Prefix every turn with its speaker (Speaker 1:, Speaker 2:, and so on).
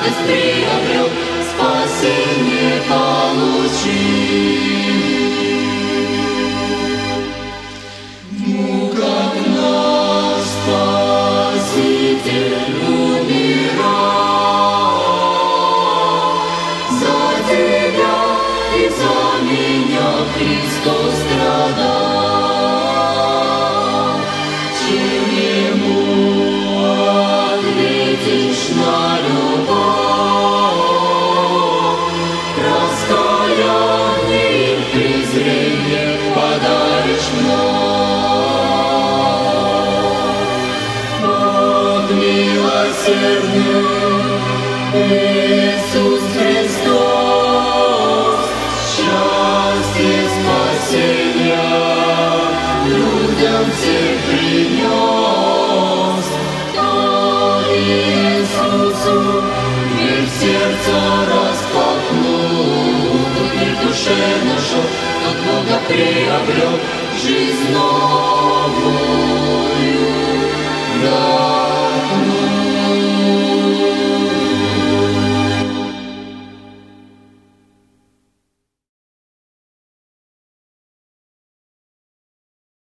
Speaker 1: радость приобрел, спасение получил. Ну, как наш Спаситель умирал, за тебя и за меня Христос страдал. Чем Ему ответишь на любовь, раскаяние и презрение подаришь вновь. Бог милосердный, Иисус Христос, счастье, спасения людям всем принес. Кто Иисусу дверь в сердце распахнул, тот мир в душе нашел, тот Бога приобрел, жизнь новую.